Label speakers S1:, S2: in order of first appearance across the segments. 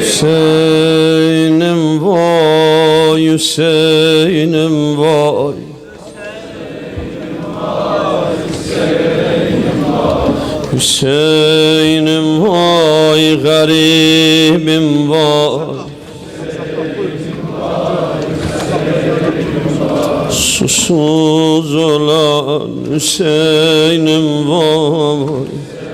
S1: Hüseyin'im vay, Hüseyin'im vay. Hüseyin'im vay, garibim vay. Susuz olan Hüseyin'im vay.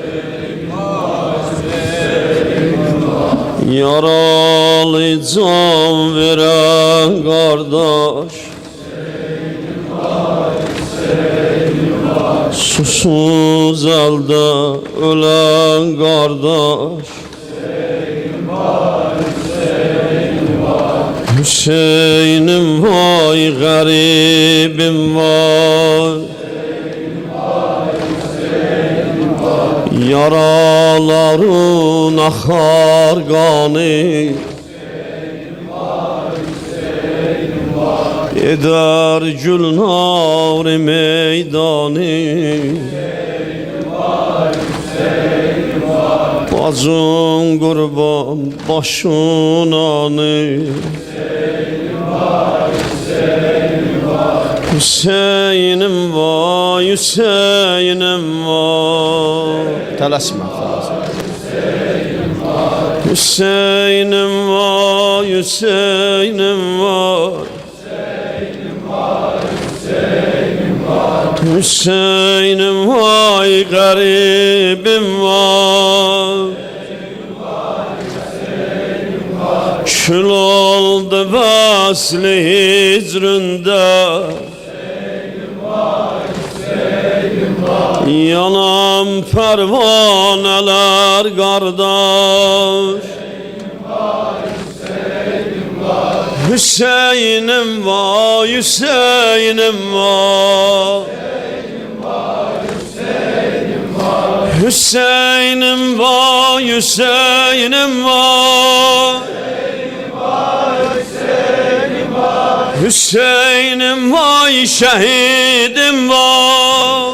S1: Yaralı can veren kardeş, susuz elde ölen kardeş. Hüseyin'im vay, garibim vay. Yaraların akar kanı, eder gülnar meydanı. Bacın kurban başınanı. Hüseyin'im vay, Hüseyin'im vay. Telaşma. Hüseyin'im vay, Hüseyin'im vay. Hüseyin'im vay, garibim vay. Kül oldu vasli hicrinde, yanam pervaneler kardeş. Hüseyin'im vay, Hüseyin'im vay. Hüseyin'im vay, Hüseyin'im vay. Hüseyin'im vay, şehidim vay.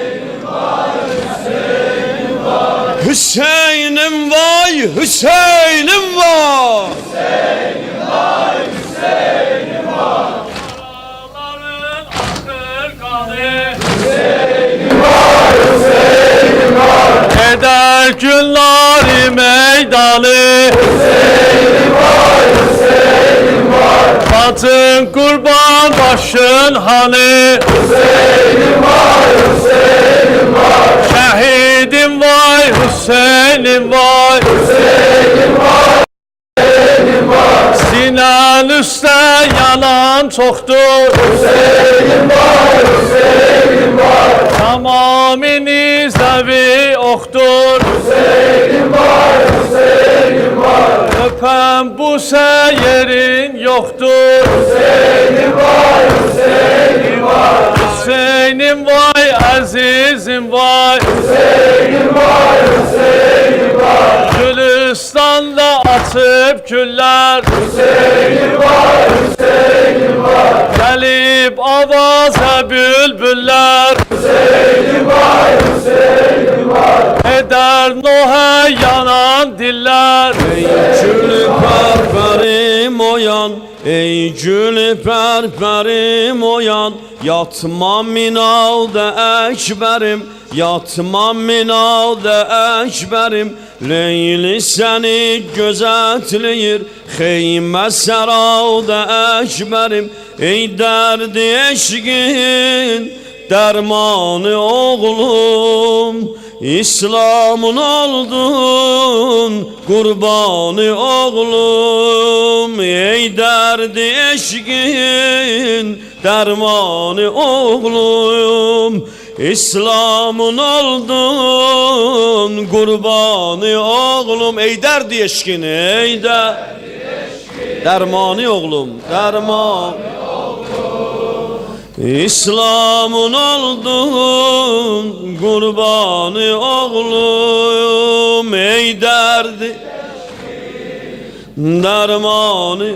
S1: Hüseyin'im vay, Hüseyin'im vay.
S2: Dağların akır kanı, eder günleri meydanı. Batın kurban başın hanı. Şehidim vay, Hüseyin'im vay. Sinan üstte yalan çoktur. Tamaminiz evi oktur. Öpen bu yerin yoktur. Hüseyin'im vay, azizim vay. Gülistan'da atıp güller. Gelip avaza bülbüller. Eder noha yanan diller.
S1: Ey gülü perperim oyan, ey gülü perperim oyan. Yatmam minalda ekberim, yatmam minalda ekberim. Leyli seni gözetleyir, xeymə seralda ekberim. Ey derdi eşkin, dermanı oğlum. İslam'ın oldun, kurbanı oğlum. Ey derdi eşkin, dermanı oğlum. İslam'ın oldun, kurbanı oğlum. Ey derdi eşkin, ey dermanı oğlum, derman. İslam'ın oldun, kurbanı oğlum. Ey derdi dermanı,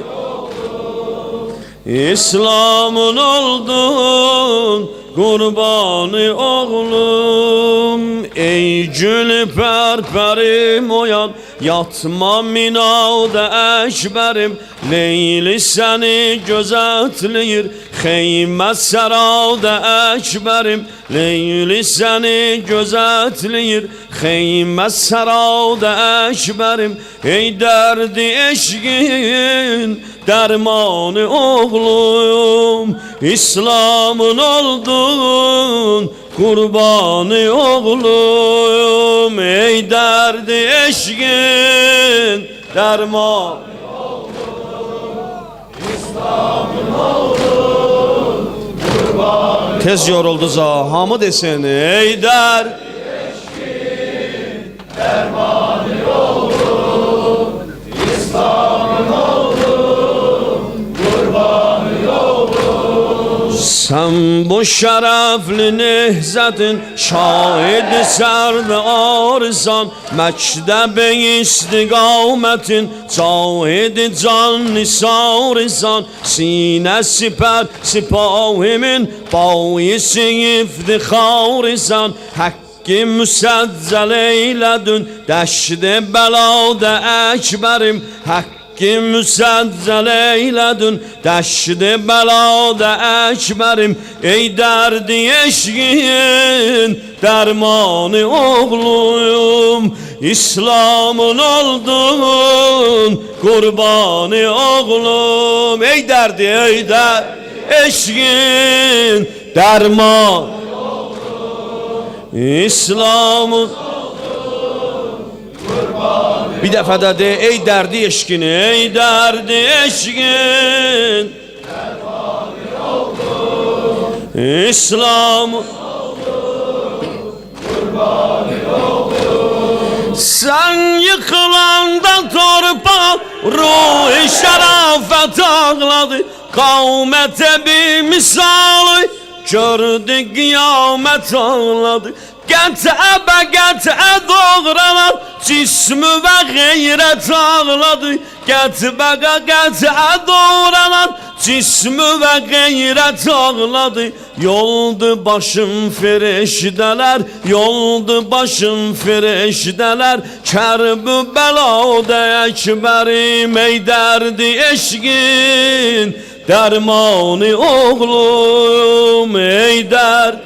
S1: İslam'ın oldun, kurbanı oğlum. Ey gülü perperim oyan, Yatma minada ekberim, Leyli seni gözetleyir. Xeymət sərada ekberim, Leyli seni gözetleyir. Xeymət sərada ekberim, ey derdi eşkin dermanı oğlum. İslam'ın oldun kurbanı oğlum. Ey derdi eşkin derman tez yoruldu za hamı desin. Ey der sen bu şerefli nehzetin şahidi serde arsan. Mektebe istikametin cahidi can nisarsan. Sine siper sipahimin bayisi iftiharisan. Hakkı müseccel eyledin deşti belada ekberim. Hakkı müseccel eyledin deşti belada ekberim. Ey derdi eşkin dermanı oğlum. İslam'ın oldun kurbanı oğlum. Ey derdi ey der eşkin derman İslam'ın bir defa da de ey derdi eşkin, ey derdi eşkin İslam sen yıkılanda torpa ruh-i şerafet ağladı. Kavmete bir misalı gördü kıyamet ağladı. Gətə doğranan cismi və qeyrət ağladı. Gətə doğranan cismi və qeyrət ağladı. Yoldu başım ferişdələr, yoldu başım ferişdələr. Kərb-ü bəlada əkbərim, ey dərdi eşkin dermanı oğlum. Ey dərdi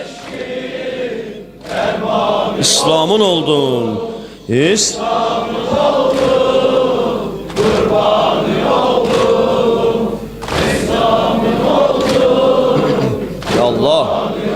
S1: İslam'ın oldun. İslam'ın oldun. Kurbanı oldun. İslam'ın oldun. Ya Allah.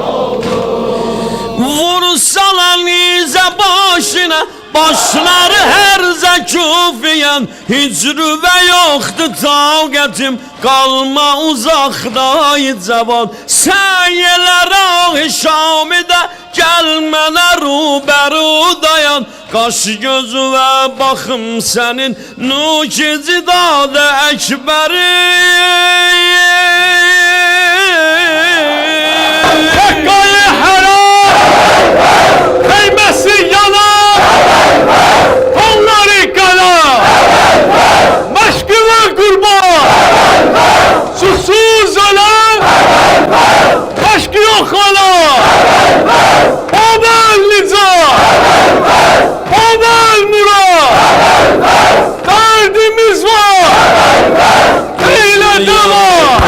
S1: Vursalar nize başına, başları her zekûfiyen. Hicrive yoktu tağetim, kalma uzakta zeban. Səyyeler ahi Şamide, gelmene ruberu dayan. Kaş gözü ve bakım senin, nukici dadı ekberim.
S2: Hakkayı helal, değmesin yana, onları kala, meşkule kurban, susuz ölen, meşk yok hala, Babel Liza, Babel Murat, derdimiz var, eyle deva.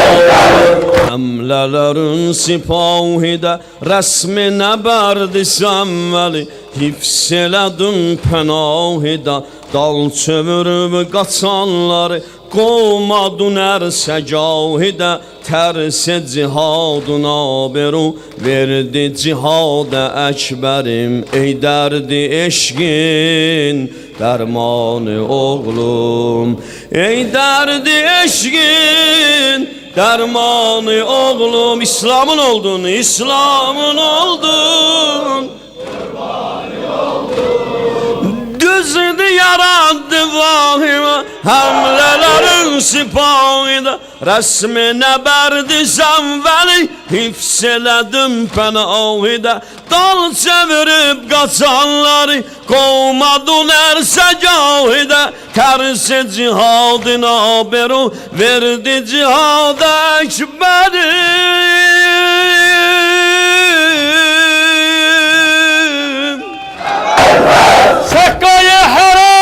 S1: Həmlələrin sipahidə rəsminə bərdisəm vəli. Hifz elədin pənahidə dal çövürüb qaçanları. Qovmadun ərsəgahidə tərsi cihadın aberu. Verdi cihadə əkbərim, ey dərdi eşkin dermanı oğlum. Ey derdi eşkin dermanı oğlum. İslam'ın oldun, İslam'ın oldun. Düzdü yaradı vahime hamlelerin sipahide. Resmine berdisem veli hifz eledim penahide. Dal çevirip kaçanları kovmadun ersegahide. Tersi cihadın haberu verdi cihada ekberim.
S2: Sekkayı helal.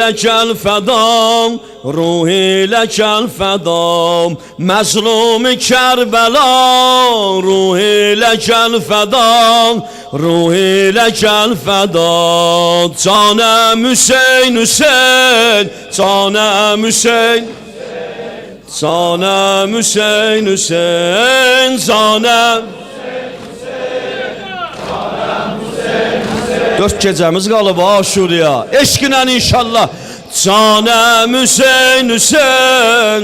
S1: لك الفدا روحي لك الفدا مظلوم کربلا روحي لك الفدا روحي لك الفدا جانم حسین حسین جانم حسین جانم حسین حسین جانم Dört gecemiz qalıb Aşuraya. Eşqinlə inşallah. Canım Hüseyn Hüseyn.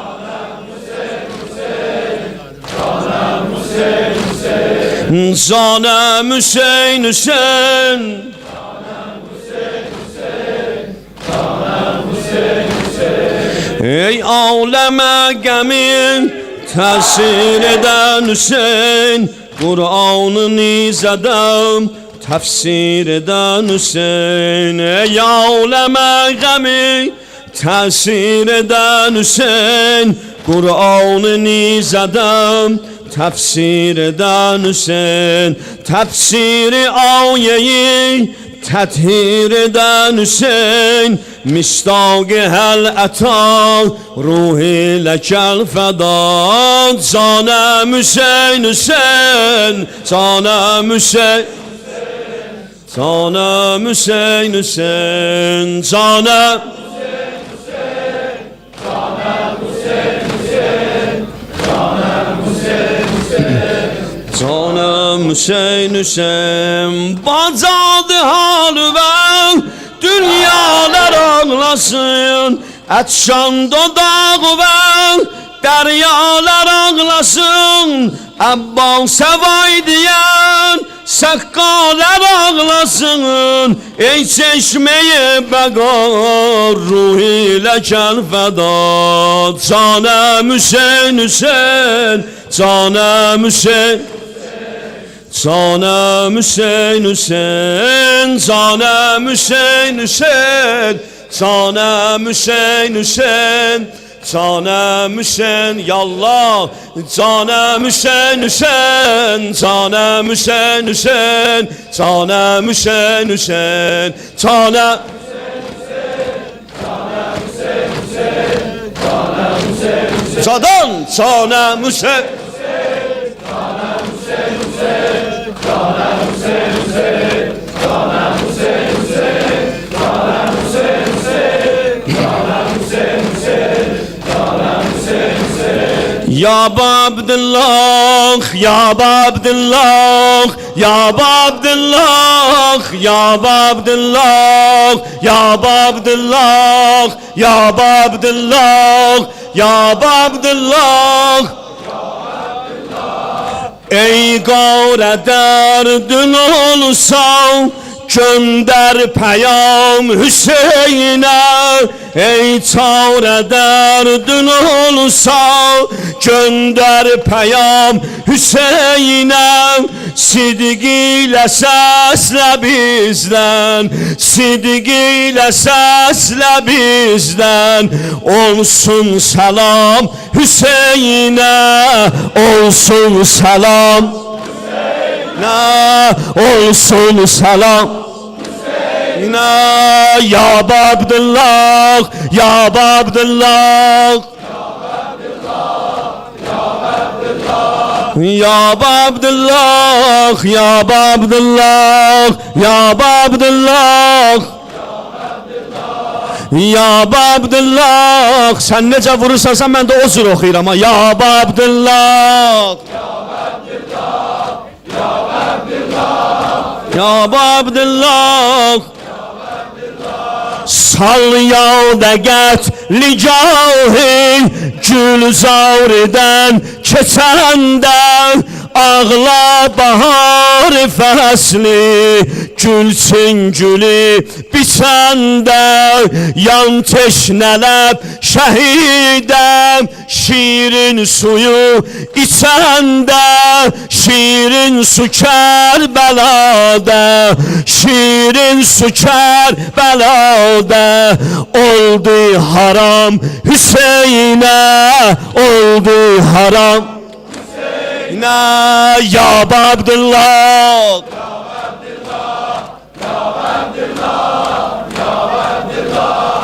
S1: Canım Hüseyn Hüseyn. Ey aleme gəmin təsir edən Hüseyn, Qur'anı nizədən tefsir eden Hüseyin. Ey aleme gemi tesir eden Hüseyin, Kur'an-ı nizeden tefsir eden Hüseyin. Tefsiri ayeyi tethir eden Hüseyin, Mistaq-ı hel etal ruhi lekel feda. Canım Hüseyin Hüseyin, canım Hüseyin, canım Hüseyin Hüseyin, canım canım Hüseyin Hüseyin. Bacadı halı ben dünyalar ağlasın, etşan dodağı ben deryalar ağlasın. Abbas'a vay diyen sakkalar ağlasın. Ey çeşmeye bekar ruhi lekel feda. Canım Hüseyin Hüseyin, canım Hüseyin, canım Hüseyin Hüseyin, canım Hüseyin Hüseyin, canım Hüseyin Hüseyin, canım Hüseyin yallah. Canım Hüseyin Hüseyin, canım Hüseyin Hüseyin, canım Hüseyin Hüseyin, canım Cadan canım Hüseyin. Ya Abdullah, ya Abdullah, ya Abdullah, ya Abdullah, ya Abdullah, ya Abdullah, ya Abdullah. Ey gare derdin olsa gönder peyam Hüseyin'e. Ey çare derdin olsa gönder peyam Hüseyin'e. Sidqiyle sesle bizden, sidqiyle sesle bizden. Olsun selam Hüseyin'e, olsun selam olsun selam ya Abdullah, ya Abdullah, ya Abdullah, ya Abdullah, ya Abdullah, ya Abdullah. Sen necə vurursan mən də o cür oxuyuram. Ya Abdullah, ya Abdullah, sal yağda qətligahı Gülzar'dan keçəndə. Ağla bahar fəsli gül çingülü biçəndə. Yan teşnələb şəhidəm şirin suyu içəndə. Şirin su Kərbəlada, şirin su Kərbəlada. Oldu haram Hüseynə, oldu haram ya Abdullah, ya Abdullah, ya Abdullah, ya Abdullah.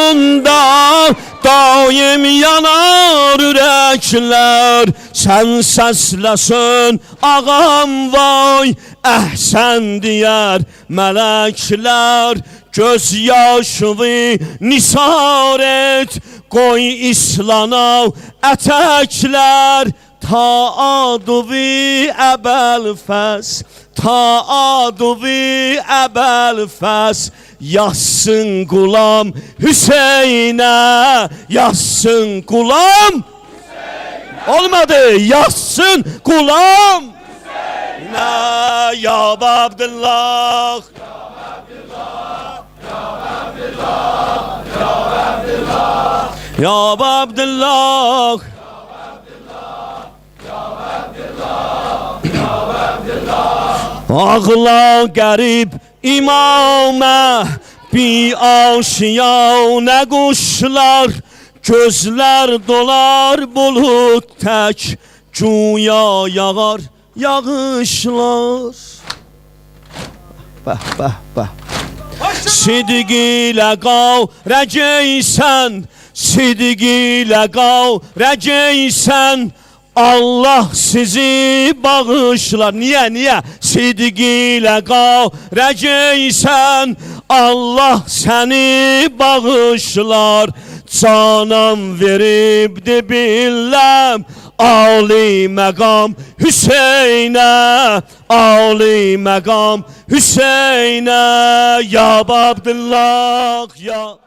S1: uğrunda daim yanar ürəklər. Sən səsləsin ağam vay, əhsən deyər mələklər. Göz yaşıvı nisar et, qoy islana ətəklər. Taaduvi əbəlfəs, taaduvi əbəlfəs, yazsın qulam Hüseynə, yazsın qulam Hüseynə. Olmadı, yazsın qulam Hüseynə. Ya Abdullah, ya Abdullah, ağla qərib imamə, bi aşiyanə quşlar. Gözlər dolar bulut tək, güya yağar yağışlar. Bəh, bəh, bəh. Sidq ilə qavrəcəksən, sidq ilə qavrəcəksən. Allah sizi bağışlar. Niye? Sidq ilə qavrəcəksən, Allah səni bağışlar. Canam veribdi billəm, Ali məqam Hüseynə, Ali məqam Hüseynə. Ya Abdullah, ya